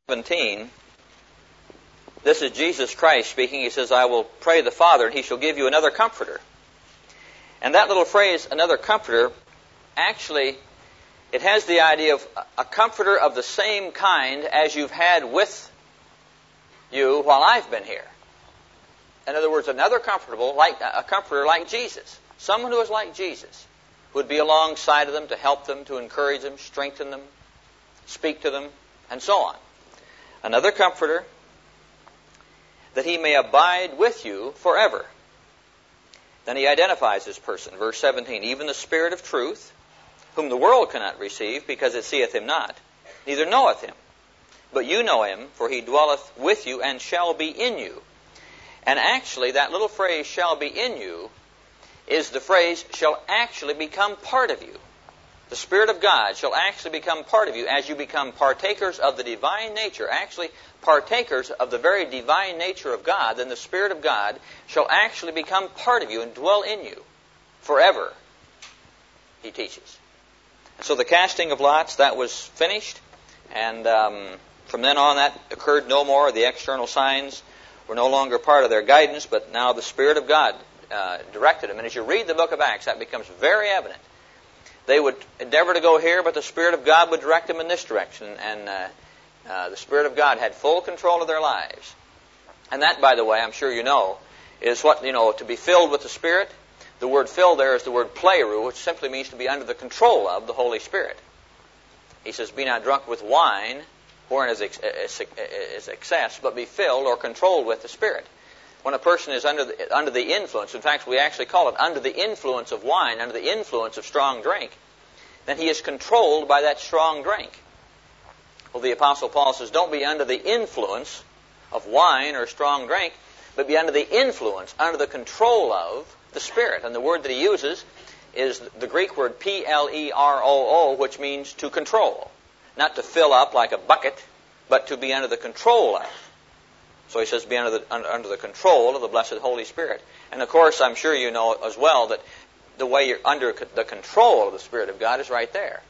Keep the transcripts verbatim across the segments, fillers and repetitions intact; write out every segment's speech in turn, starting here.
seventeen, this is Jesus Christ speaking. He says, I will pray the Father, and He shall give you another comforter. And that little phrase, another comforter, actually, it has the idea of a comforter of the same kind as you've had with you while I've been here. In other words, another comfortable, like a comforter like Jesus. Someone who is like Jesus, who would be alongside of them to help them, to encourage them, strengthen them, speak to them, and so on. Another comforter, that He may abide with you forever. Then He identifies this person. Verse seventeen, even the Spirit of truth, whom the world cannot receive, because it seeth Him not, neither knoweth Him. But you know Him, for He dwelleth with you and shall be in you. And actually, that little phrase, shall be in you, is the phrase, shall actually become part of you. The Spirit of God shall actually become part of you as you become partakers of the divine nature, actually partakers of the very divine nature of God. Then the Spirit of God shall actually become part of you and dwell in you forever, He teaches. So the casting of lots, that was finished, and um, from then on that occurred no more. The external signs were no longer part of their guidance, but now the Spirit of God uh, directed them. And as you read the book of Acts, that becomes very evident. They would endeavor to go here, but the Spirit of God would direct them in this direction. And uh, uh, the Spirit of God had full control of their lives. And that, by the way, I'm sure you know, is what, you know, to be filled with the Spirit. The word filled there is the word pleroo, which simply means to be under the control of the Holy Spirit. He says, be not drunk with wine, wherein is, ex- is excess, but be filled or controlled with the Spirit. When a person is under the, under the influence, in fact, we actually call it under the influence of wine, under the influence of strong drink, then he is controlled by that strong drink. Well, the Apostle Paul says, don't be under the influence of wine or strong drink, but be under the influence, under the control of the Spirit. And the word that he uses is the Greek word P L E R O O, which means to control. Not to fill up like a bucket, but to be under the control of. So he says, be under the, under the control of the blessed Holy Spirit. And of course, I'm sure you know as well that the way you're under the control of the Spirit of God is right there.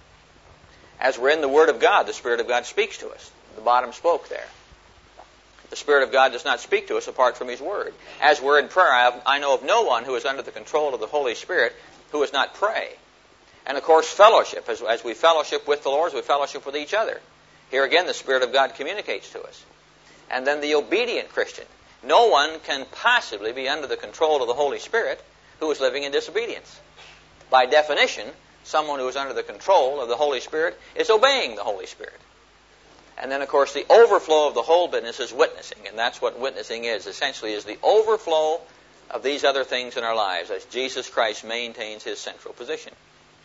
As we're in the Word of God, the Spirit of God speaks to us. The bottom spoke there. The Spirit of God does not speak to us apart from His Word. As we're in prayer, I, have, I know of no one who is under the control of the Holy Spirit who does not pray. And of course, fellowship. As, as we fellowship with the Lord, as we fellowship with each other. Here again, the Spirit of God communicates to us. And then the obedient Christian. No one can possibly be under the control of the Holy Spirit who is living in disobedience. By definition, someone who is under the control of the Holy Spirit is obeying the Holy Spirit. And then, of course, the overflow of the whole business is witnessing. And that's what witnessing is, essentially, is the overflow of these other things in our lives as Jesus Christ maintains His central position.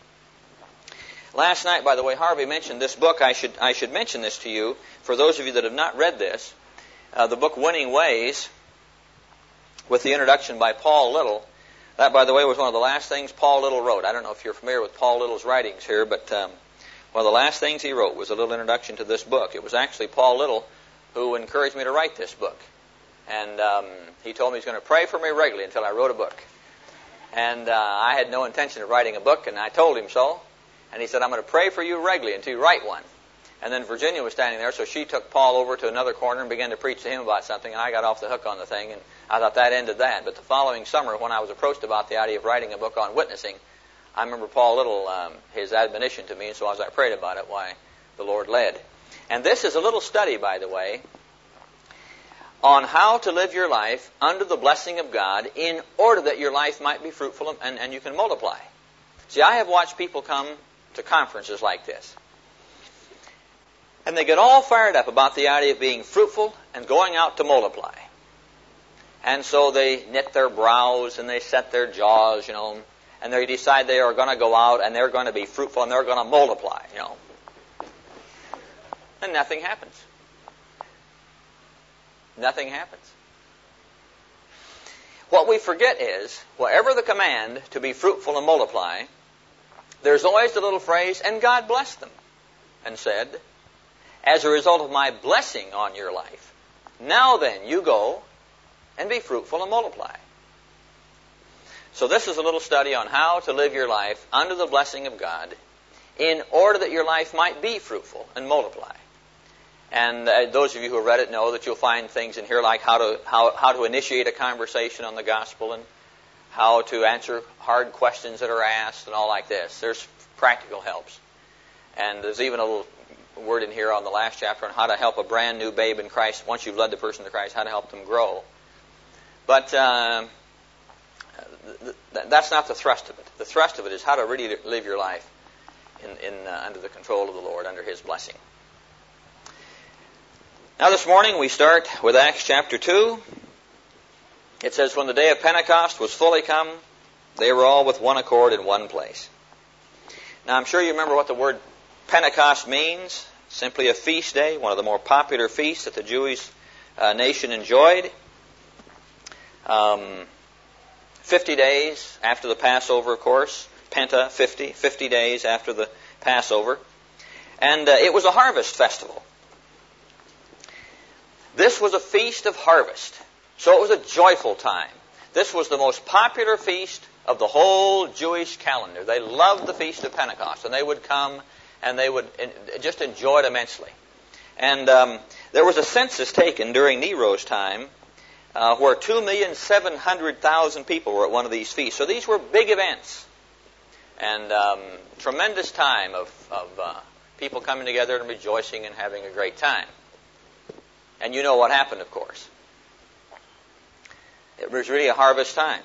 Last night, by the way, Harvey mentioned this book. I should I should mention this to you. For those of you that have not read this, uh, the book Winning Ways, with the introduction by Paul Little. That, by the way, was one of the last things Paul Little wrote. I don't know if you're familiar with Paul Little's writings here, but um, one of the last things he wrote was a little introduction to this book. It was actually Paul Little who encouraged me to write this book. And um, he told me he was going to pray for me regularly until I wrote a book. And uh, I had no intention of writing a book, and I told him so. And he said, I'm going to pray for you regularly until you write one. And then Virginia was standing there, so she took Paul over to another corner and began to preach to him about something, and I got off the hook on the thing, and I thought that ended that. But the following summer, when I was approached about the idea of writing a book on witnessing, I remember Paul Little, um, his admonition to me, and so as I prayed about it, why the Lord led. And this is a little study, by the way, on how to live your life under the blessing of God in order that your life might be fruitful and, and you can multiply. See, I have watched people come to conferences like this. And they get all fired up about the idea of being fruitful and going out to multiply. And so they knit their brows and they set their jaws, you know, and they decide they are going to go out and they're going to be fruitful and they're going to multiply, you know. And nothing happens. Nothing happens. What we forget is, whatever the command to be fruitful and multiply, there's always the little phrase, and God blessed them, and said, as a result of my blessing on your life, now then you go and be fruitful and multiply. So this is a little study on how to live your life under the blessing of God in order that your life might be fruitful and multiply. And uh, those of you who have read it know that you'll find things in here like how to how, how to initiate a conversation on the gospel and how to answer hard questions that are asked and all like this. There's practical helps. And there's even a little word in here on the last chapter on how to help a brand new babe in Christ, once you've led the person to Christ, how to help them grow. But uh, th- th- that's not the thrust of it. The thrust of it is how to really live your life in, in uh, under the control of the Lord, under His blessing. Now this morning we start with Acts chapter two. It says, when the day of Pentecost was fully come, they were all with one accord in one place. Now I'm sure you remember what the word Pentecost means. Simply a feast day, one of the more popular feasts that the Jewish uh, nation enjoyed. Um, fifty days after the Passover, of course. Penta, fifty. fifty days after the Passover. And uh, it was a harvest festival. This was a feast of harvest. So it was a joyful time. This was the most popular feast of the whole Jewish calendar. They loved the Feast of Pentecost, and they would come and they would just enjoy it immensely. And um, there was a census taken during Nero's time uh, where two million seven hundred thousand people were at one of these feasts. So these were big events and um, tremendous time of, of uh, people coming together and rejoicing and having a great time. And you know what happened, of course. It was really a harvest time.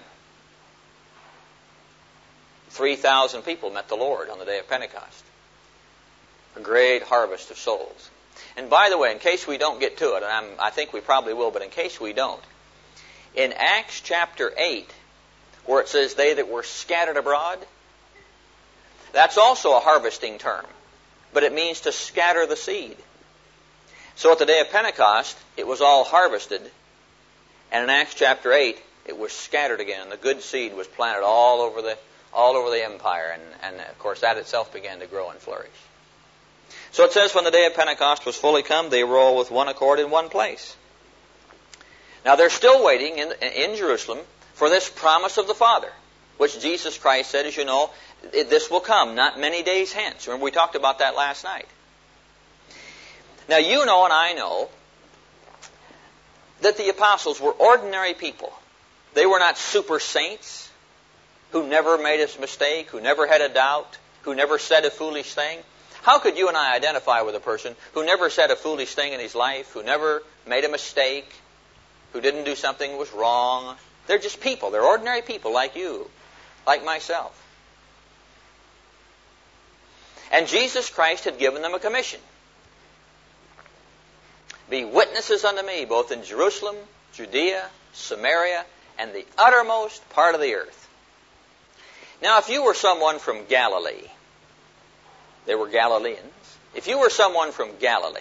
three thousand people met the Lord on the day of Pentecost. A great harvest of souls. And by the way, in case we don't get to it, and I'm, I think we probably will, but in case we don't, in Acts chapter eight, where it says they that were scattered abroad, that's also a harvesting term, but it means to scatter the seed. So at the day of Pentecost, it was all harvested, and in Acts chapter eight, it was scattered again. The good seed was planted all over the all over the empire, and, and of course that itself began to grow and flourish. So it says, when the day of Pentecost was fully come, they were all with one accord in one place. Now they're still waiting in, in Jerusalem for this promise of the Father, which Jesus Christ said, as you know, this will come not many days hence. Remember, we talked about that last night. Now you know and I know that the apostles were ordinary people. They were not super saints who never made a mistake, who never had a doubt, who never said a foolish thing. How could you and I identify with a person who never said a foolish thing in his life, who never made a mistake, who didn't do something that was wrong? They're just people. They're ordinary people like you, like myself. And Jesus Christ had given them a commission. Be witnesses unto me, both in Jerusalem, Judea, Samaria, and the uttermost part of the earth. Now, if you were someone from Galilee, they were Galileans. If you were someone from Galilee,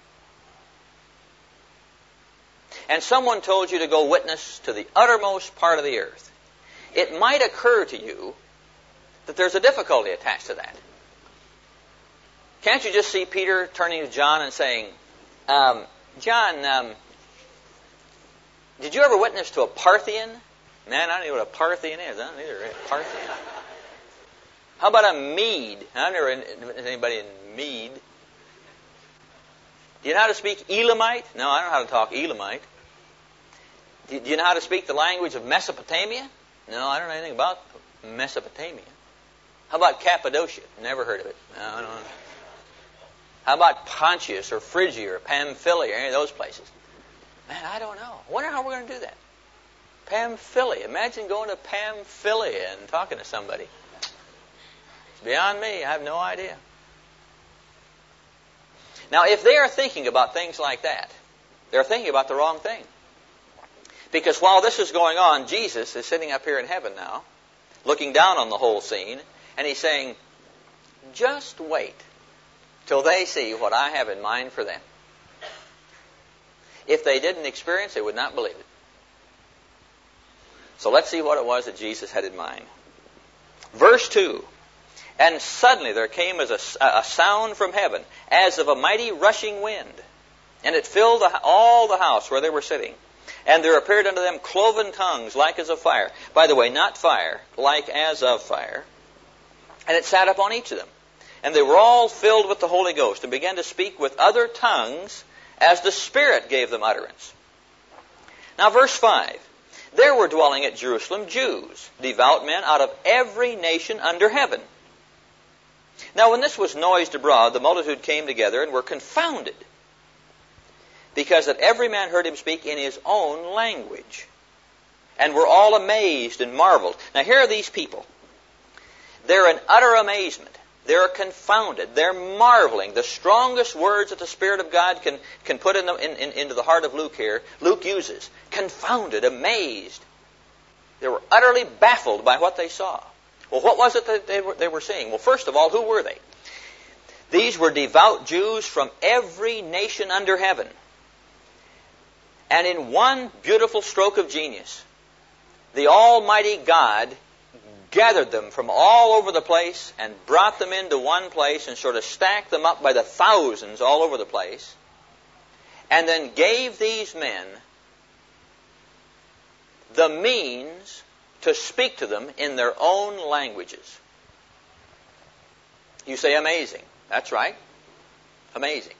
and someone told you to go witness to the uttermost part of the earth, it might occur to you that there's a difficulty attached to that. Can't you just see Peter turning to John and saying, um, John, um, did you ever witness to a Parthian? Man, I don't know what a Parthian is. I don't either. Parthian. How about a Mede? I've never met anybody in Mede. Do you know how to speak Elamite? No, I don't know how to talk Elamite. Do you know how to speak the language of Mesopotamia? No, I don't know anything about Mesopotamia. How about Cappadocia? Never heard of it. No, I don't know. How about Pontius or Phrygia or Pamphylia or any of those places? Man, I don't know. I wonder how we're going to do that. Pamphylia. Imagine going to Pamphylia and talking to somebody. It's beyond me. I have no idea. Now, if they are thinking about things like that, they're thinking about the wrong thing. Because while this is going on, Jesus is sitting up here in heaven now, looking down on the whole scene, and he's saying, just wait till they see what I have in mind for them. If they didn't experience, they would not believe it. So let's see what it was that Jesus had in mind. Verse two. And suddenly there came as a, a sound from heaven, as of a mighty rushing wind, and it filled the, all the house where they were sitting. And there appeared unto them cloven tongues like as of fire. By the way, not fire, like as of fire. And it sat upon each of them. And they were all filled with the Holy Ghost, and began to speak with other tongues as the Spirit gave them utterance. Now verse five. There were dwelling at Jerusalem Jews, devout men out of every nation under heaven. Now when this was noised abroad, the multitude came together and were confounded, because that every man heard him speak in his own language, and were all amazed and marveled. Now here are these people. They're in utter amazement. They're confounded. They're marveling. The strongest words that the Spirit of God can, can put in the, in, in, into the heart of Luke here, Luke uses. Confounded, amazed. They were utterly baffled by what they saw. Well, what was it that they were, they were seeing? Well, first of all, who were they? These were devout Jews from every nation under heaven. And in one beautiful stroke of genius, the Almighty God gathered them from all over the place and brought them into one place and sort of stacked them up by the thousands all over the place, and then gave these men the means to speak to them in their own languages. You say amazing. That's right. Amazing.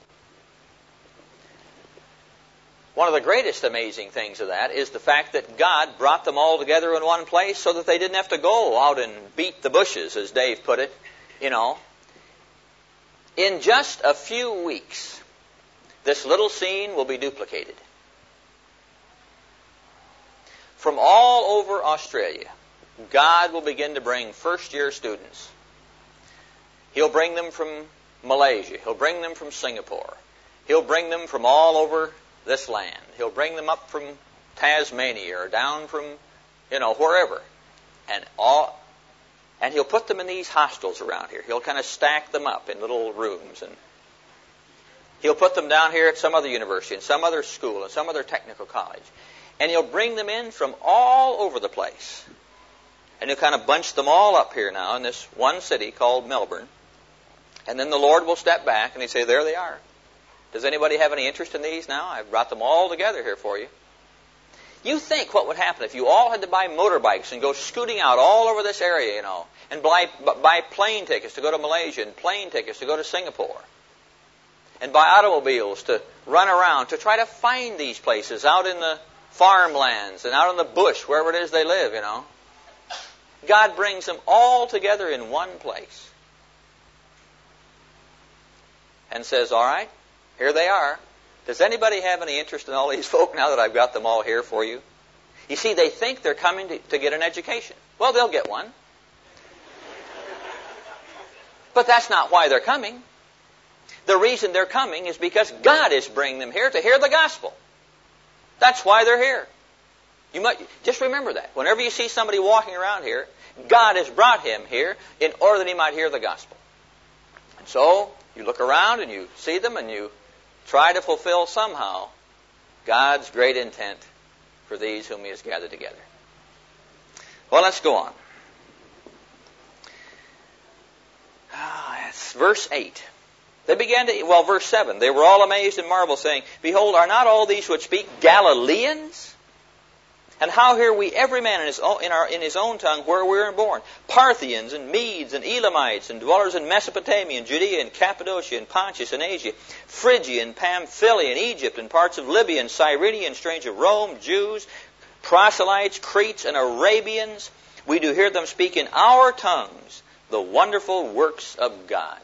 One of the greatest amazing things of that is the fact that God brought them all together in one place so that they didn't have to go out and beat the bushes, as Dave put it, you know. In just a few weeks, this little scene will be duplicated. From all over Australia, God will begin to bring first-year students. He'll bring them from Malaysia. He'll bring them from Singapore. He'll bring them from all over this land. He'll bring them up from Tasmania or down from, you know, wherever. And all, and he'll put them in these hostels around here. He'll kind of stack them up in little rooms. And he'll put them down here at some other university, in some other school, in some other technical college. And he'll bring them in from all over the place. And he'll kind of bunch them all up here now in this one city called Melbourne. And then the Lord will step back and he'll say, there they are. Does anybody have any interest in these now? I've brought them all together here for you. You think what would happen if you all had to buy motorbikes and go scooting out all over this area, you know, and buy, buy plane tickets to go to Malaysia and plane tickets to go to Singapore, and buy automobiles to run around to try to find these places out in the farmlands and out in the bush, wherever it is they live, you know. God brings them all together in one place and says, all right, here they are. Does anybody have any interest in all these folk now that I've got them all here for you? You see, they think they're coming to, to get an education. Well, they'll get one. But that's not why they're coming. The reason they're coming is because God is bringing them here to hear the gospel. That's why they're here. You might just remember that. Whenever you see somebody walking around here, God has brought him here in order that he might hear the gospel. And so, you look around and you see them and you try to fulfill somehow God's great intent for these whom he has gathered together. Well, let's go on. Ah, it's verse eight. They began to, well, verse seven. They were all amazed and marveled, saying, behold, are not all these which speak Galileans? And how hear we every man in his own, in our, in his own tongue where we were born? Parthians and Medes and Elamites and dwellers in Mesopotamia and Judea and Cappadocia and Pontus and Asia, Phrygia and Pamphylia and Egypt and parts of Libya and Cyrene and strange of Rome, Jews, proselytes, Cretes and Arabians. We do hear them speak in our tongues the wonderful works of God.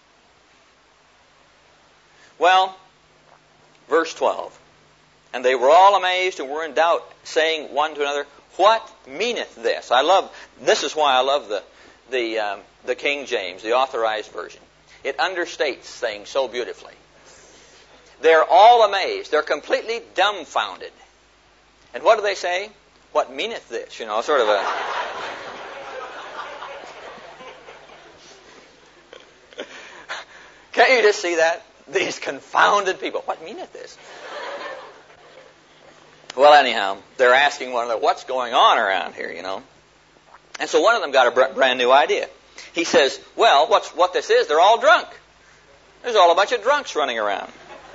Well, verse twelve. And they were all amazed and were in doubt, saying one to another, what meaneth this? I love, this is why I love the, the, um, the King James, the Authorized Version. It understates things so beautifully. They're all amazed. They're completely dumbfounded. And what do they say? What meaneth this? You know, sort of a... Can't you just see that? These confounded people. What meaneth this? Well, anyhow, they're asking one another, what's going on around here, you know? And so one of them got a brand new idea. He says, well, what's, what this is, they're all drunk. There's all a bunch of drunks running around.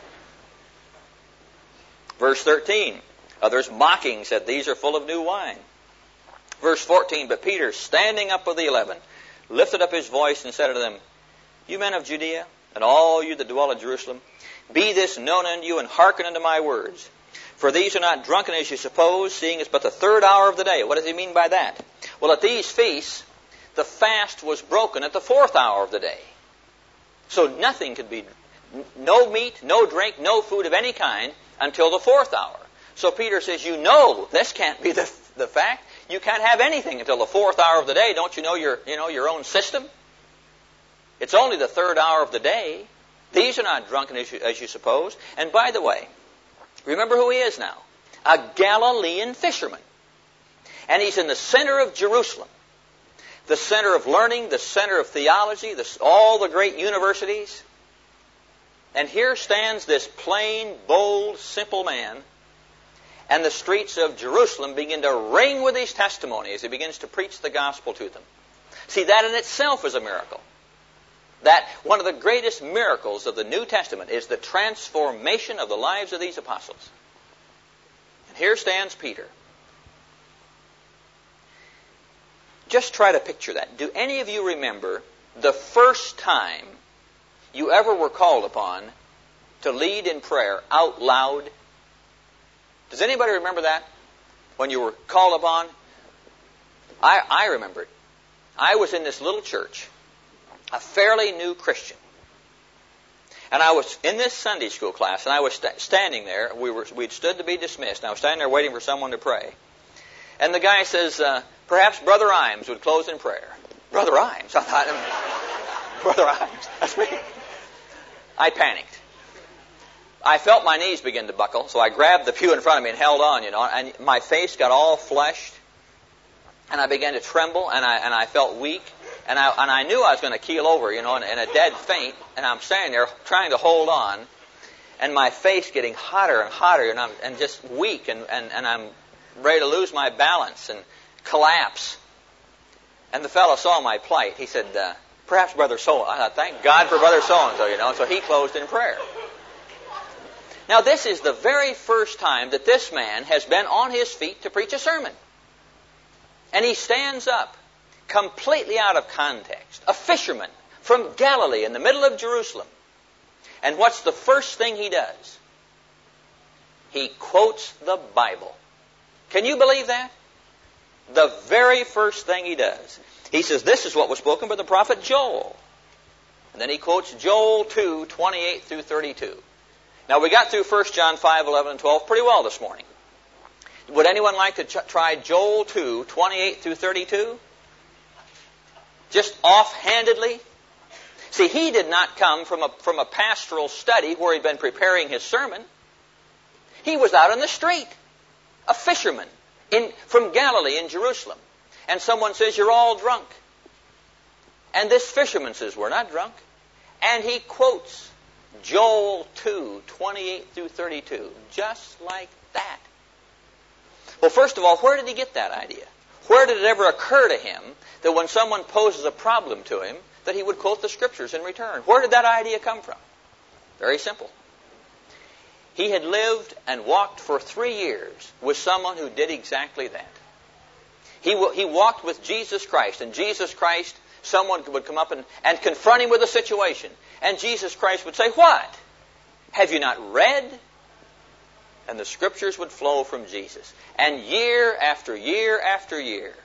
Verse thirteen, others mocking said, these are full of new wine. Verse fourteen, but Peter, standing up with the eleven, lifted up his voice and said unto them, you men of Judea, and all you that dwell in Jerusalem, Be this known unto you, and hearken unto my words. For these are not drunken as you suppose, seeing it's but the third hour of the day. What does he mean by that? Well, at these feasts, the fast was broken at the fourth hour of the day. So nothing could be, no meat, no drink, no food of any kind until the fourth hour. So Peter says, you know, this can't be the, the fact. You can't have anything until the fourth hour of the day. Don't you know your, you know your own system? It's only the third hour of the day. These are not drunken as you, as you suppose. And by the way, remember who he is now. A Galilean fisherman. And he's in the center of Jerusalem. The center of learning, the center of theology, the, all the great universities. And here stands this plain, bold, simple man. And the streets of Jerusalem begin to ring with his testimony as he begins to preach the gospel to them. See, that in itself is a miracle. That one of the greatest miracles of the New Testament is the transformation of the lives of these apostles. And here stands Peter. Just try to picture that. Do any of you remember the first time you ever were called upon to lead in prayer out loud? Does anybody remember that? When you were called upon? I, I remember it. I was in this little church, a fairly new Christian. And I was in this Sunday school class, and I was st- standing there. We were, we'd stood to be dismissed, and I was standing there waiting for someone to pray. And the guy says, uh, perhaps Brother Imes would close in prayer. Brother Imes? I thought, Brother Imes, that's me. I panicked. I felt my knees begin to buckle, so I grabbed the pew in front of me and held on, you know, and my face got all flushed, and I began to tremble, and I and I felt weak, and I and I knew I was going to keel over, you know, in, in a dead faint, and I'm standing there trying to hold on, and my face getting hotter and hotter, and I'm and just weak, and, and, and I'm ready to lose my balance and collapse. And the fellow saw my plight. He said, uh, perhaps Brother So. I thought, thank God for Brother So-and-so, you know, so he closed in prayer. Now, this is the very first time that this man has been on his feet to preach a sermon. And he stands up, completely out of context, a fisherman from Galilee in the middle of Jerusalem. And what's the first thing he does? He quotes the Bible. Can you believe that? The very first thing he does. He says, this is what was spoken by the prophet Joel. And then he quotes Joel two, twenty-eight through thirty-two. Now, we got through First John five, eleven, and twelve pretty well this morning. Would anyone like to ch- try Joel two, twenty-eight through thirty-two? Just offhandedly? See, he did not come from a, from a pastoral study where he'd been preparing his sermon. He was out on the street, a fisherman in, from Galilee in Jerusalem. And someone says, you're all drunk. And this fisherman says, we're not drunk. And he quotes Joel two, twenty-eight through thirty-two, just like that. Well, first of all, where did he get that idea? Where did it ever occur to him that when someone poses a problem to him, that he would quote the Scriptures in return? Where did that idea come from? Very simple. He had lived and walked for three years with someone who did exactly that. He, he walked with Jesus Christ, and Jesus Christ, someone would come up and, and confront him with a situation. And Jesus Christ would say, what? Have you not read? And the Scriptures would flow from Jesus. And year after year after year,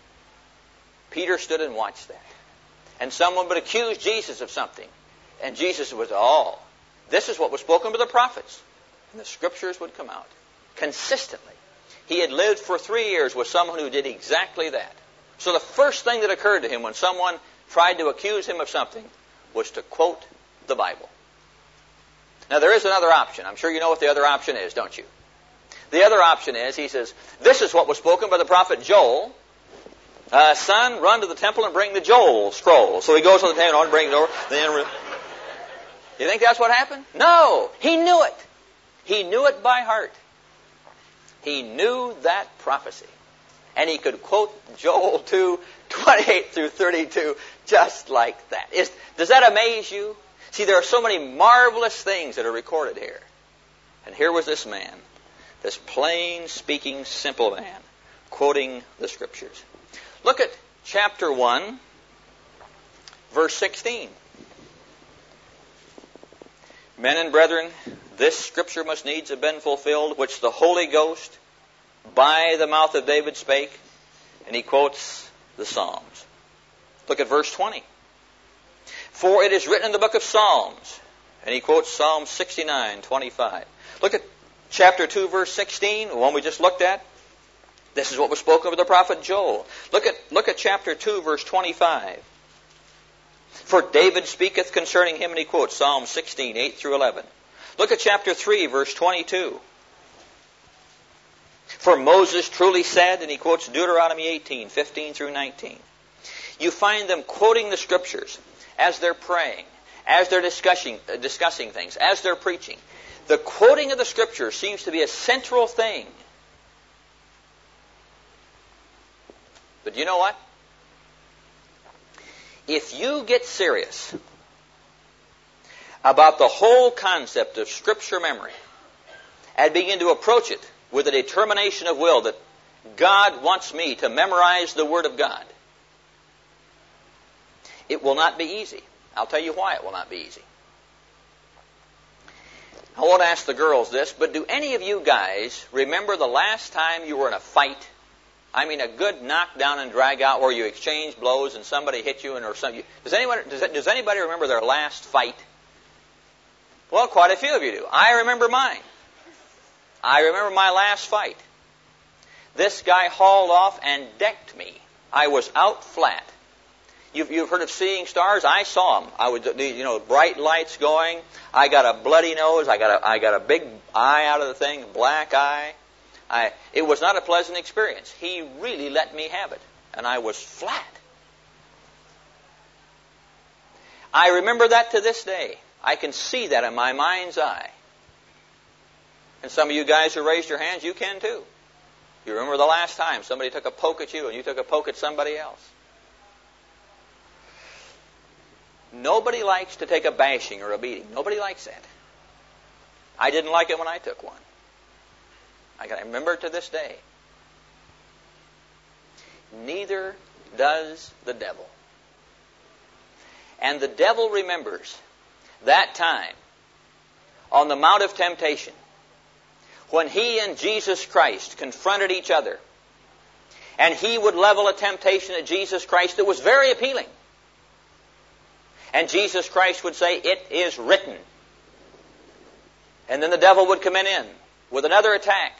Peter stood and watched that. And someone would accuse Jesus of something. And Jesus would say, oh, this is what was spoken by the prophets. And the Scriptures would come out consistently. He had lived for three years with someone who did exactly that. So the first thing that occurred to him when someone tried to accuse him of something was to quote the Bible. Now, there is another option. I'm sure you know what the other option is, don't you? The other option is, he says, this is what was spoken by the prophet Joel. Uh, son, run to the temple and bring the Joel scroll. So he goes to the temple and brings it over. Then, you think that's what happened? No. He knew it. He knew it by heart. He knew that prophecy. And he could quote Joel two, twenty-eight through thirty-two just like that. Is, does that amaze you? See, there are so many marvelous things that are recorded here. And here was this man, this plain speaking, simple man, quoting the Scriptures. Look at chapter one, verse sixteen. Men and brethren, this scripture must needs have been fulfilled, which the Holy Ghost by the mouth of David spake. And he quotes the Psalms. Look at verse twenty. For it is written in the book of Psalms. And he quotes Psalm sixty-nine, twenty-five. Look at chapter two, verse sixteen, the one we just looked at. This is what was spoken of the prophet Joel. Look at, look at chapter two, verse twenty-five. For David speaketh concerning him, and he quotes Psalm sixteen, eight through eleven. Look at chapter three, verse twenty-two. For Moses truly said, and he quotes Deuteronomy eighteen, fifteen through nineteen. You find them quoting the scriptures as they're praying, as they're discussing, uh, discussing things, as they're preaching. The quoting of the scripture seems to be a central thing. But you know what? If you get serious about the whole concept of scripture memory and begin to approach it with a determination of will that God wants me to memorize the Word of God, it will not be easy. I'll tell you why it will not be easy. I won't ask the girls this, but do any of you guys remember the last time you were in a fight? I mean, a good knockdown and drag out where you exchange blows and somebody hit you and or something. Does anyone does, does anybody remember their last fight? Well, quite a few of you do. I remember mine. I remember my last fight. This guy hauled off and decked me. I was out flat. You've, you've heard of seeing stars? I saw them. I was, you know, bright lights going. I got a bloody nose. I got a, I got a big eye out of the thing, black eye. I, it was not a pleasant experience. He really let me have it, and I was flat. I remember that to this day. I can see that in my mind's eye. And some of you guys who raised your hands, you can too. You remember the last time somebody took a poke at you and you took a poke at somebody else. Nobody likes to take a bashing or a beating. Nobody likes that. I didn't like it when I took one. I can remember it to this day. Neither does the devil. And the devil remembers that time on the Mount of Temptation when he and Jesus Christ confronted each other. And he would level a temptation at Jesus Christ that was very appealing. And Jesus Christ would say, "It is written." And then the devil would come in with another attack.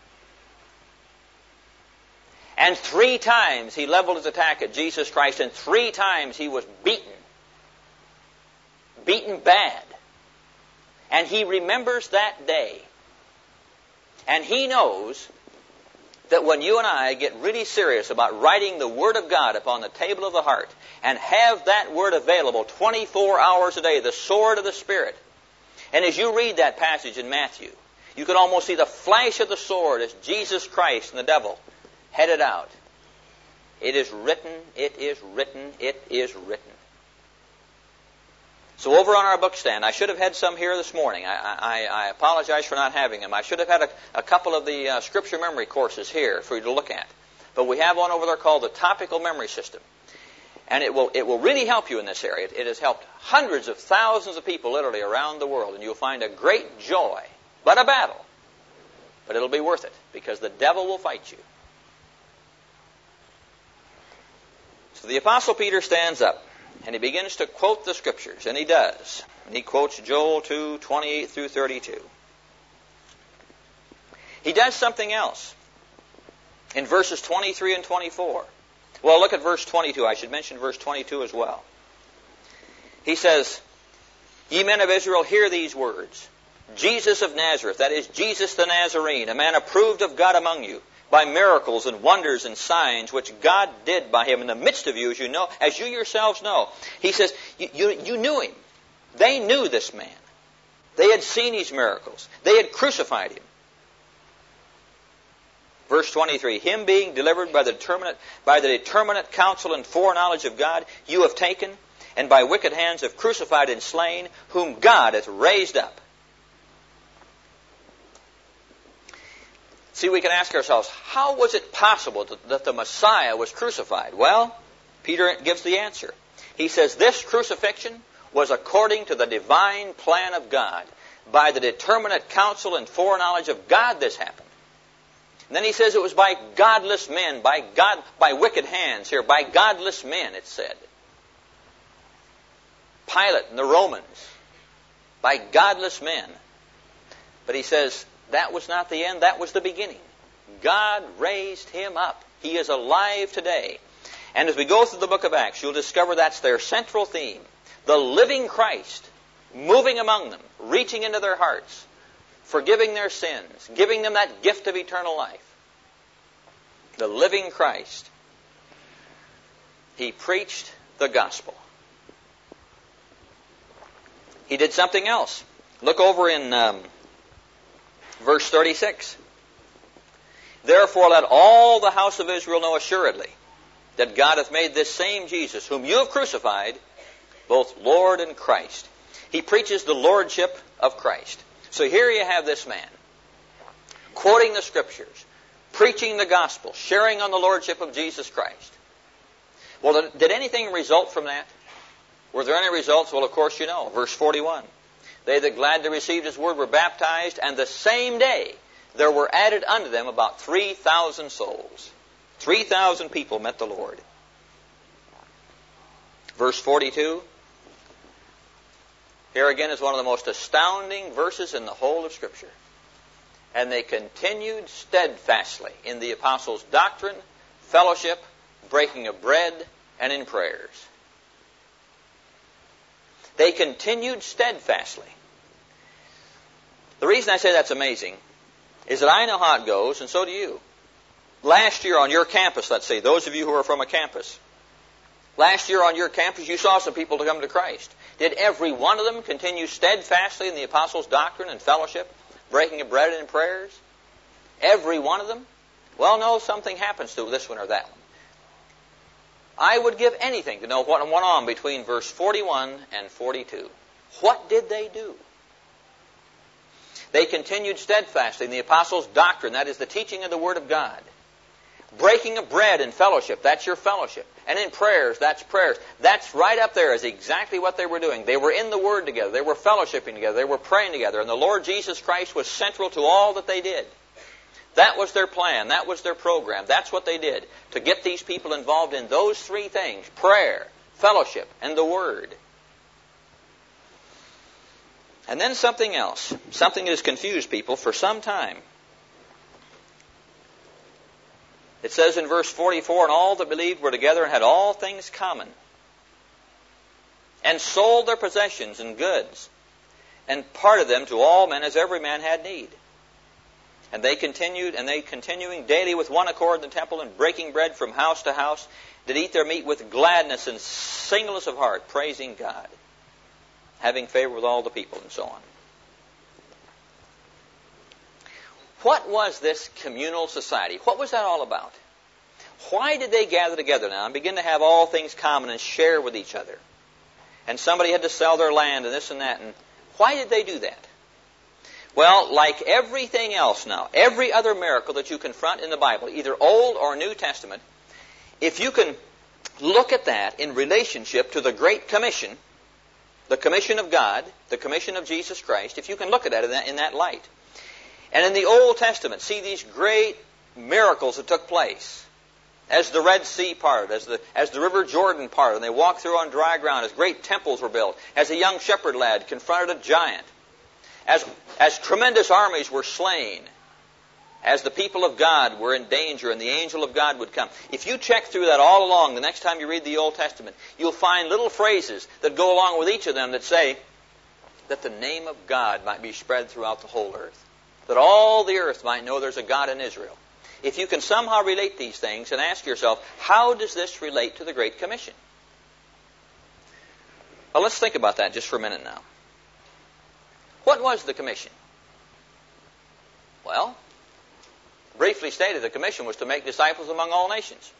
And three times he leveled his attack at Jesus Christ, and three times he was beaten. Beaten bad. And he remembers that day. And he knows that when you and I get really serious about writing the Word of God upon the table of the heart and have that Word available twenty-four hours a day, the sword of the Spirit, and as you read that passage in Matthew, you can almost see the flash of the sword as Jesus Christ and the devil headed out. It is written, it is written, it is written. So over on our book stand, I should have had some here this morning. I, I, I apologize for not having them. I should have had a, a couple of the uh, scripture memory courses here for you to look at. But we have one over there called the Topical Memory System. And it will, it will really help you in this area. It, it has helped hundreds of thousands of people literally around the world. And you'll find a great joy, but a battle. But it'll be worth it because the devil will fight you. So the Apostle Peter stands up. And he begins to quote the Scriptures, and he does. And he quotes Joel two, twenty-eight through thirty-two. He does something else in verses twenty-three and twenty-four. Well, look at verse twenty-two. I should mention verse twenty-two as well. He says, "Ye men of Israel, hear these words. Jesus of Nazareth," that is, Jesus the Nazarene, "a man approved of God among you, by miracles and wonders and signs which God did by him in the midst of you, as you know, as you yourselves know." He says, you, you, you knew him. They knew this man. They had seen his miracles. They had crucified him. Verse twenty-three, "Him being delivered by the determinate, by the determinate counsel and foreknowledge of God, you have taken, and by wicked hands have crucified and slain, whom God hath raised up." See, we can ask ourselves, how was it possible that the Messiah was crucified? Well, Peter gives the answer. He says, this crucifixion was according to the divine plan of God. By the determinate counsel and foreknowledge of God this happened. And then he says it was by godless men, by God, by wicked hands here, by godless men, it said. Pilate and the Romans, by godless men. But he says that was not the end, that was the beginning. God raised him up. He is alive today. And as we go through the book of Acts, you'll discover that's their central theme. The living Christ, moving among them, reaching into their hearts, forgiving their sins, giving them that gift of eternal life. The living Christ. He preached the gospel. He did something else. Look over in um, verse thirty-six. Therefore let all the house of Israel know assuredly that God hath made this same Jesus, whom you have crucified, both Lord and Christ. He preaches the lordship of Christ. So here you have this man, quoting the Scriptures, preaching the gospel, sharing on the lordship of Jesus Christ. Well, did anything result from that? Were there any results? Well, of course you know. Verse forty-one. They that gladly received his word were baptized, and the same day there were added unto them about three thousand souls. Three thousand people met the Lord. Verse forty-two. Here again is one of the most astounding verses in the whole of Scripture. And they continued steadfastly in the apostles' doctrine, fellowship, breaking of bread, and in prayers. They continued steadfastly. The reason I say that's amazing is that I know how it goes, and so do you. Last year on your campus, let's say, those of you who are from a campus, last year on your campus you saw some people to come to Christ. Did every one of them continue steadfastly in the apostles' doctrine and fellowship, breaking of bread and in prayers? Every one of them? Well, no, something happens to this one or that one. I would give anything to know what went on between verse forty-one and forty-two. What did they do? They continued steadfastly in the apostles' doctrine, that is the teaching of the Word of God. Breaking of bread and fellowship, that's your fellowship. And in prayers, that's prayers. That's right up there as exactly what they were doing. They were in the Word together. They were fellowshipping together. They were praying together. And the Lord Jesus Christ was central to all that they did. That was their plan. That was their program. That's what they did to get these people involved in those three things: prayer, fellowship, and the Word. And then something else. Something that has confused people for some time. It says in verse forty-four, and all that believed were together and had all things common, and sold their possessions and goods, and parted them to all men as every man had need. And they continued, and they continuing daily with one accord in the temple, and breaking bread from house to house, did eat their meat with gladness and singleness of heart, praising God, having favor with all the people, and so on. What was this communal society? What was that all about? Why did they gather together now and begin to have all things common and share with each other? And somebody had to sell their land and this and that. And why did they do that? Well, like everything else now, every other miracle that you confront in the Bible, either Old or New Testament, if you can look at that in relationship to the Great Commission, the commission of God, the commission of Jesus Christ, if you can look at it in that, in that light. And in the Old Testament, see these great miracles that took place. As the Red Sea parted, as the, as the River Jordan parted, and they walked through on dry ground, as great temples were built, as a young shepherd lad confronted a giant, as, as tremendous armies were slain, as the people of God were in danger and the angel of God would come. If you check through that all along, the next time you read the Old Testament, you'll find little phrases that go along with each of them that say that the name of God might be spread throughout the whole earth, that all the earth might know there's a God in Israel. If you can somehow relate these things and ask yourself, how does this relate to the Great Commission? Well, let's think about that just for a minute now. What was the commission? Well, briefly stated, the commission was to make disciples among all nations.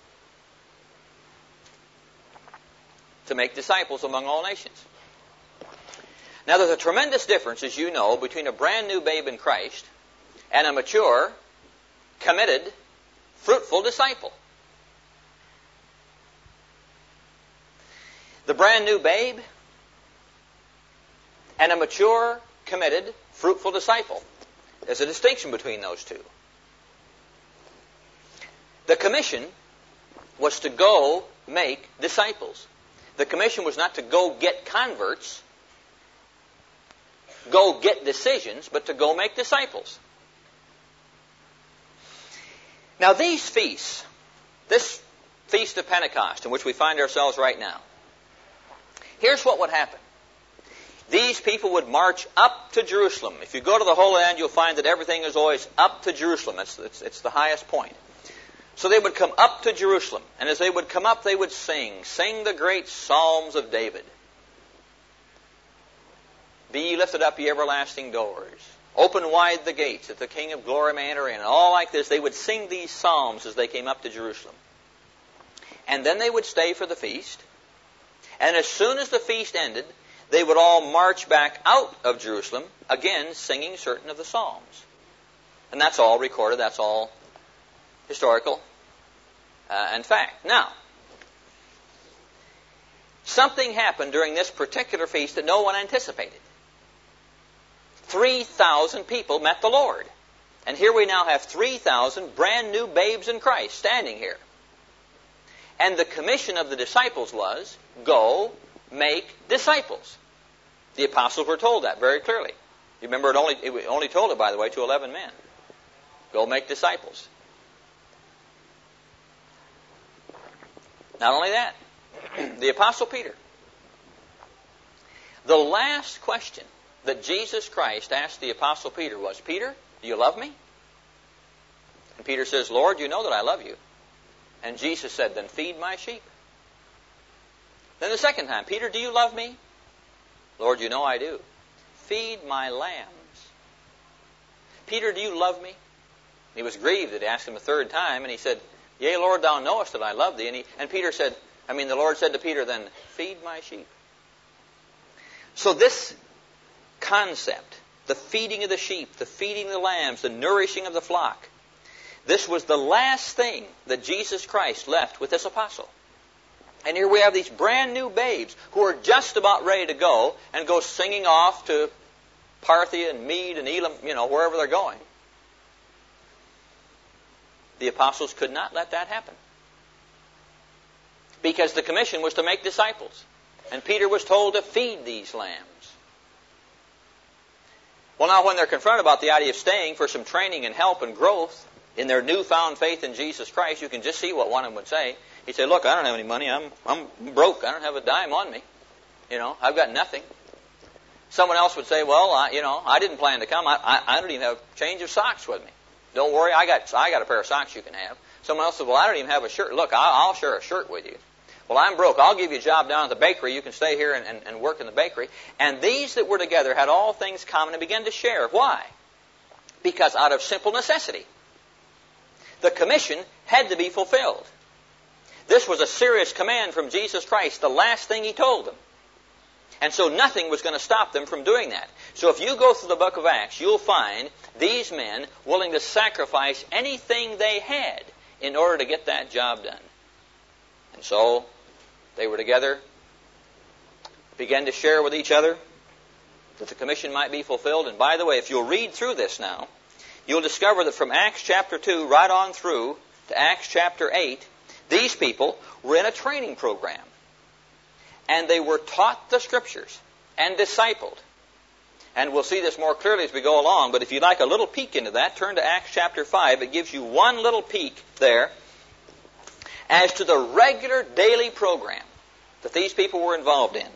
To make disciples among all nations. Now, there's a tremendous difference, as you know, between a brand new babe in Christ and a mature, committed, fruitful disciple. The brand new babe, and a mature, committed, fruitful disciple. There's a distinction between those two. The commission was to go make disciples. The commission was not to go get converts, go get decisions, but to go make disciples. Now these feasts, this Feast of Pentecost in which we find ourselves right now, here's what would happen. These people would march up to Jerusalem. If you go to the Holy Land, you'll find that everything is always up to Jerusalem. It's, it's, it's the highest point. So they would come up to Jerusalem, and as they would come up, they would sing, sing the great Psalms of David. Be ye lifted up, ye everlasting doors. Open wide the gates, that the King of glory may enter in. And all like this, they would sing these psalms as they came up to Jerusalem. And then they would stay for the feast. And as soon as the feast ended, they would all march back out of Jerusalem, again singing certain of the psalms. And that's all recorded, that's all historical uh, and fact. Now, something happened during this particular feast that no one anticipated. three thousand people met the Lord. And here we now have three thousand brand new babes in Christ standing here. And the commission of the disciples was, go make disciples. The apostles were told that very clearly. You remember it only, it only told it, by the way, to eleven men. Go make disciples. Not only that, the Apostle Peter. The last question that Jesus Christ asked the Apostle Peter was, Peter, do you love me? And Peter says, Lord, you know that I love you. And Jesus said, then feed my sheep. Then the second time, Peter, do you love me? Lord, you know I do. Feed my lambs. Peter, do you love me? He was grieved that he asked him a third time, and he said, yea, Lord, thou knowest that I love thee. And, he, and Peter said, I mean, the Lord said to Peter, then feed my sheep. So this concept, the feeding of the sheep, the feeding of the lambs, the nourishing of the flock, this was the last thing that Jesus Christ left with this apostle. And here we have these brand new babes who are just about ready to go and go singing off to Parthia and Mede and Elam, you know, wherever they're going. The apostles could not let that happen. Because the commission was to make disciples. And Peter was told to feed these lambs. Well, now when they're confronted about the idea of staying for some training and help and growth in their newfound faith in Jesus Christ, you can just see what one of them would say. He'd say, look, I don't have any money. I'm, I'm broke. I don't have a dime on me. You know, I've got nothing. Someone else would say, well, I, you know, I didn't plan to come. I, I, I don't even have a change of socks with me. Don't worry, I got I got a pair of socks you can have. Someone else said, well, I don't even have a shirt. Look, I'll, I'll share a shirt with you. Well, I'm broke. I'll give you a job down at the bakery. You can stay here and, and, and work in the bakery. And these that were together had all things common and began to share. Why? Because out of simple necessity. The commission had to be fulfilled. This was a serious command from Jesus Christ, the last thing he told them. And so nothing was going to stop them from doing that. So if you go through the book of Acts, you'll find these men willing to sacrifice anything they had in order to get that job done. And so they were together, began to share with each other that the commission might be fulfilled. And by the way, if you'll read through this now, you'll discover that from Acts chapter two right on through to Acts chapter eight, these people were in a training program. And they were taught the Scriptures and discipled. And we'll see this more clearly as we go along, but if you'd like a little peek into that, turn to Acts chapter five. It gives you one little peek there as to the regular daily program that these people were involved in.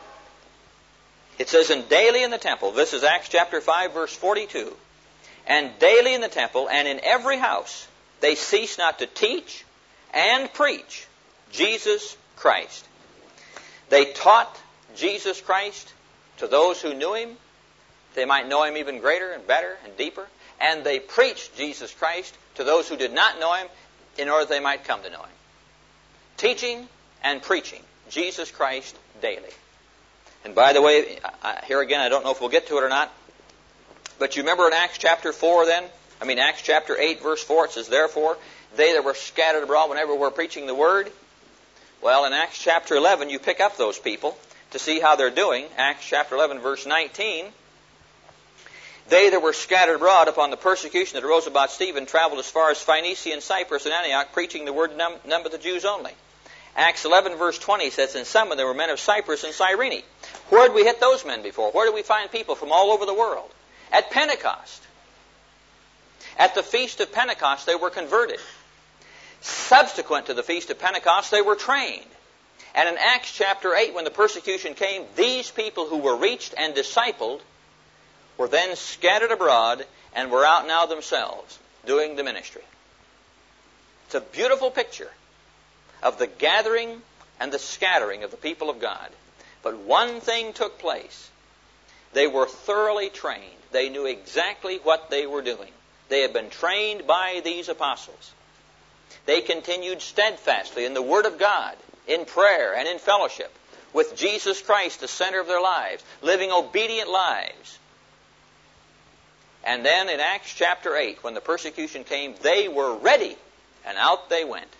It says, and daily in the temple, this is Acts chapter five, verse forty-two, and daily in the temple and in every house they cease not to teach and preach Jesus Christ. They taught Jesus Christ to those who knew Him. They might know Him even greater and better and deeper. And they preached Jesus Christ to those who did not know Him in order that they might come to know Him. Teaching and preaching Jesus Christ daily. And by the way, here again, I don't know if we'll get to it or not, but you remember in Acts chapter four then? I mean Acts chapter eight verse four, it says, therefore, they that were scattered abroad whenever we're preaching the Word. Well, in Acts chapter eleven, you pick up those people. to see how they're doing. Acts chapter eleven, verse nineteen. They that were scattered abroad upon the persecution that arose about Stephen traveled as far as Phoenicia and Cyprus and Antioch, preaching the word none but the Jews only. Acts eleven, verse twenty says, and some of them were men of Cyprus and Cyrene. Where did we hit those men before? Where did we find people from all over the world? At Pentecost. At the Feast of Pentecost, they were converted. Subsequent to the Feast of Pentecost, they were trained. And in Acts chapter eight, when the persecution came, these people who were reached and discipled were then scattered abroad and were out now themselves doing the ministry. It's a beautiful picture of the gathering and the scattering of the people of God. But one thing took place. They were thoroughly trained. They knew exactly what they were doing. They had been trained by these apostles. They continued steadfastly in the Word of God, in prayer and in fellowship, with Jesus Christ the center of their lives, living obedient lives. And then in Acts chapter eight, when the persecution came, they were ready, and out they went.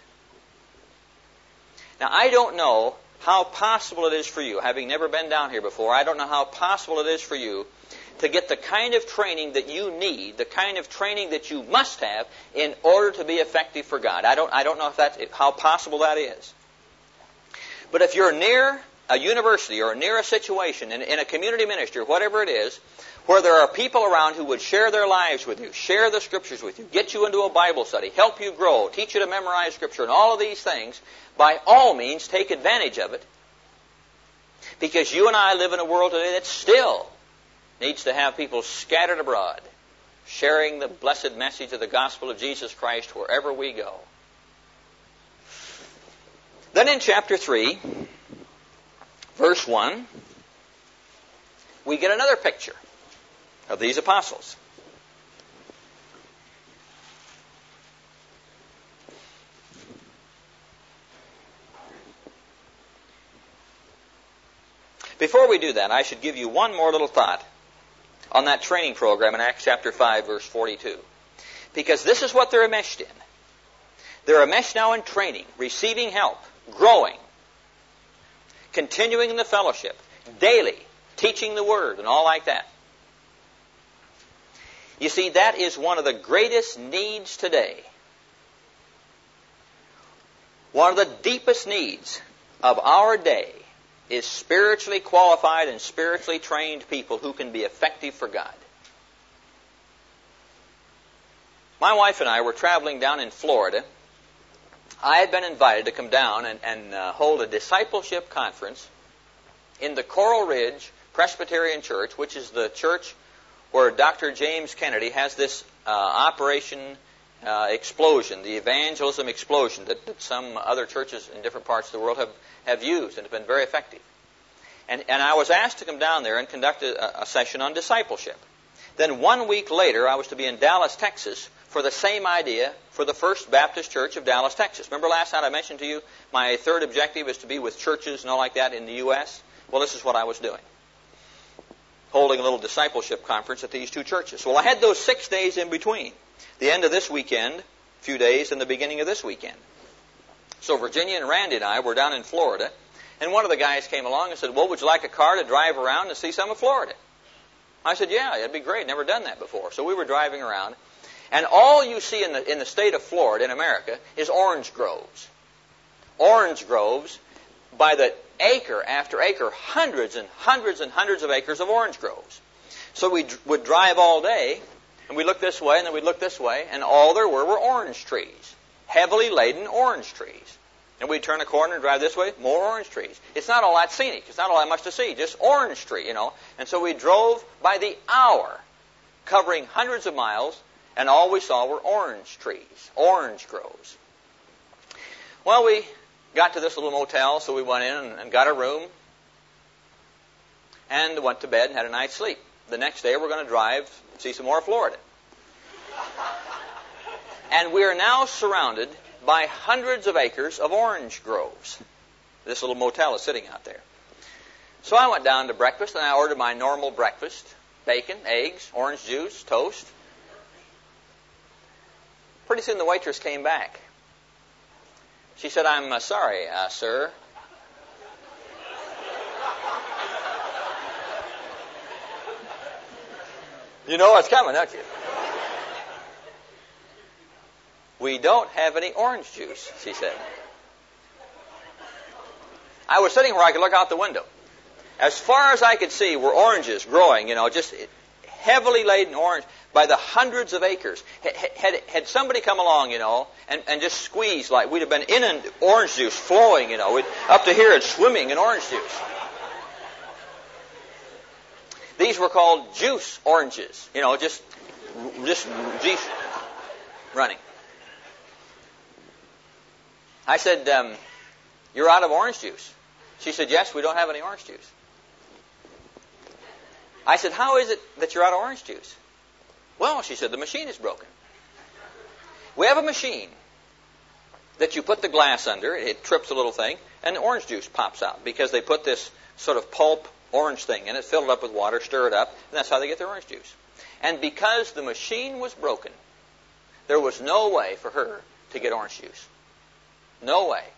Now, I don't know how possible it is for you, having never been down here before, I don't know how possible it is for you to get the kind of training that you need, the kind of training that you must have in order to be effective for God. I don't, I don't know if that's, how possible that is. But if you're near a university or near a situation, in, in a community ministry, or whatever it is, where there are people around who would share their lives with you, share the Scriptures with you, get you into a Bible study, help you grow, teach you to memorize Scripture, and all of these things, by all means, take advantage of it. Because you and I live in a world today that still needs to have people scattered abroad, sharing the blessed message of the gospel of Jesus Christ wherever we go. Then in chapter three, verse one, we get another picture of these apostles. Before we do that, I should give you one more little thought on that training program in Acts chapter five, verse forty-two. Because this is what they're enmeshed in. They're enmeshed now in training, receiving help, growing, continuing in the fellowship, daily, teaching the Word, and all like that. You see, that is one of the greatest needs today. One of the deepest needs of our day is spiritually qualified and spiritually trained people who can be effective for God. My wife and I were traveling down in Florida. I had been invited to come down and, and uh, hold a discipleship conference in the Coral Ridge Presbyterian Church, which is the church where Doctor James Kennedy has this uh, Operation uh, Explosion, the evangelism explosion that, that some other churches in different parts of the world have, have used and have been very effective. And, and I was asked to come down there and conduct a, a session on discipleship. Then one week later, I was to be in Dallas, Texas, for the same idea for the First Baptist Church of Dallas, Texas. Remember last night I mentioned to you my third objective is to be with churches and all like that in the U S? Well, this is what I was doing. Holding a little discipleship conference at these two churches. Well, I had those six days in between. The end of this weekend, a few days, and the beginning of this weekend. So Virginia and Randy and I were down in Florida, and one of the guys came along and said, well, would you like a car to drive around and see some of Florida? I said, yeah, that'd be great. Never done that before. So we were driving around, and all you see in the, in the state of Florida, in America, is orange groves. Orange groves by the acre after acre, hundreds and hundreds and hundreds of acres of orange groves. So we d- would drive all day, and we'd look this way, and then we'd look this way, and all there were were orange trees, heavily laden orange trees. And we'd turn a corner and drive this way, more orange trees. It's not all that scenic. It's not all that much to see, just orange tree, you know. And so we drove by the hour, covering hundreds of miles, and all we saw were orange trees, orange groves. Well, we got to this little motel, so we went in and, and got a room and went to bed and had a night's sleep. The next day we're going to drive and see some more of Florida. And we are now surrounded by hundreds of acres of orange groves. This little motel is sitting out there. So I went down to breakfast and I ordered my normal breakfast, bacon, eggs, orange juice, toast. Pretty soon the waitress came back. She said, I'm uh, sorry, uh, sir. You know what's coming, don't you? We don't have any orange juice, she said. I was sitting where I could look out the window. As far as I could see were oranges growing, you know, just heavily laden orange by the hundreds of acres. Had, had, had somebody come along, you know, and, and just squeezed, like we'd have been in an orange juice flowing, you know, we'd, up to here it's swimming in orange juice. These were called juice oranges, you know, just, just juice running. I said, um, you're out of orange juice. She said, yes, we don't have any orange juice. I said, how is it that you're out of orange juice? Well, she said, the machine is broken. We have a machine that you put the glass under, it trips a little thing, and the orange juice pops out because they put this sort of pulp orange thing in it, fill it up with water, stir it up, and that's how they get their orange juice. And because the machine was broken, there was no way for her to get orange juice. No way.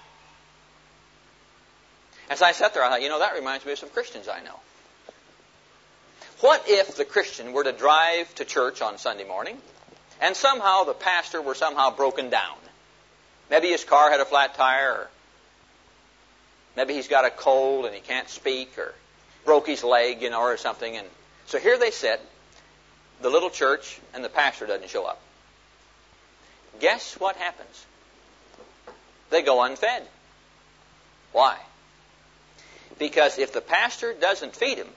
As I sat there, I thought, you know, that reminds me of some Christians I know. What if the Christian were to drive to church on Sunday morning and somehow the pastor were somehow broken down? Maybe his car had a flat tire, or maybe he's got a cold and he can't speak, or broke his leg, you know, or something. And so here they sit, the little church, and the pastor doesn't show up. Guess what happens? They go unfed. Why? Because if the pastor doesn't feed them,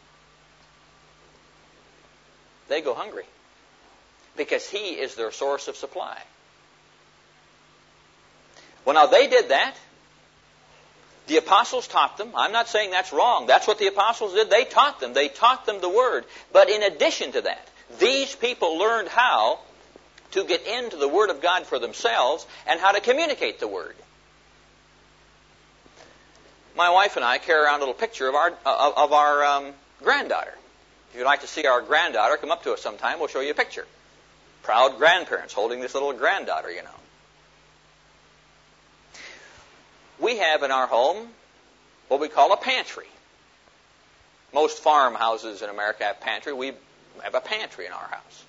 they go hungry. Because he is their source of supply. Well, now they did that. The apostles taught them. I'm not saying that's wrong. That's what the apostles did. They taught them. They taught them the Word. But in addition to that, these people learned how to get into the Word of God for themselves and how to communicate the Word. My wife and I carry around a little picture of our of, of our um, granddaughter. If you'd like to see our granddaughter, come up to us sometime. We'll show you a picture. Proud grandparents holding this little granddaughter, you know. We have in our home what we call a pantry. Most farmhouses in America have pantry. We have a pantry in our house.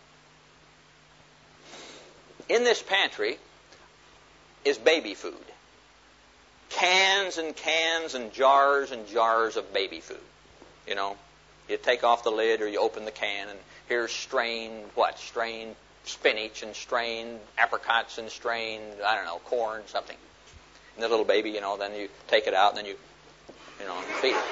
In this pantry is baby food. Cans and cans and jars and jars of baby food. You know, you take off the lid or you open the can and here's strained, what? Strained spinach and strained apricots and strained, I don't know, corn, something. And the little baby, you know, then you take it out and then you, you know, feed it.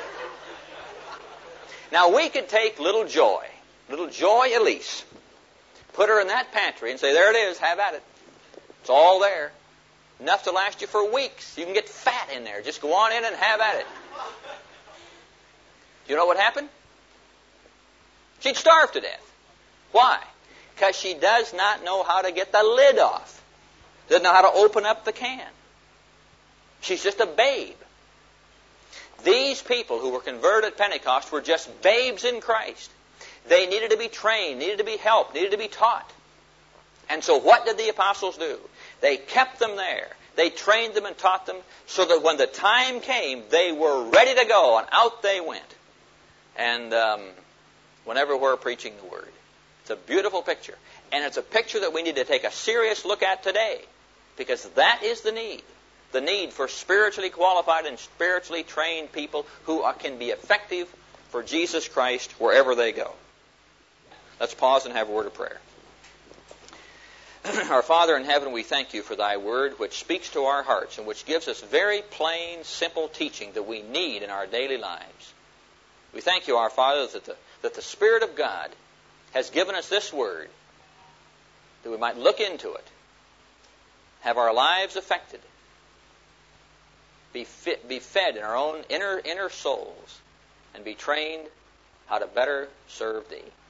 Now we could take little Joy, little Joy Elise, put her in that pantry and say, there it is, have at it. It's all there. Enough to last you for weeks. You can get fat in there. Just go on in and have at it. Do you know what happened? She'd starve to death. Why? Because she does not know how to get the lid off. Doesn't know how to open up the can. She's just a babe. These people who were converted at Pentecost were just babes in Christ. They needed to be trained, needed to be helped, needed to be taught. And so what did the apostles do? They kept them there. They trained them and taught them so that when the time came, they were ready to go, and out they went. And um, whenever we're preaching the Word. It's a beautiful picture. And it's a picture that we need to take a serious look at today, because that is the need. The need for spiritually qualified and spiritually trained people who are, can be effective for Jesus Christ wherever they go. Let's pause and have a word of prayer. Our Father in heaven, we thank you for thy word, which speaks to our hearts and which gives us very plain, simple teaching that we need in our daily lives. We thank you, our Father, that the, that the Spirit of God has given us this word, that we might look into it, have our lives affected, be, fit, be fed in our own inner, inner souls, and be trained how to better serve thee.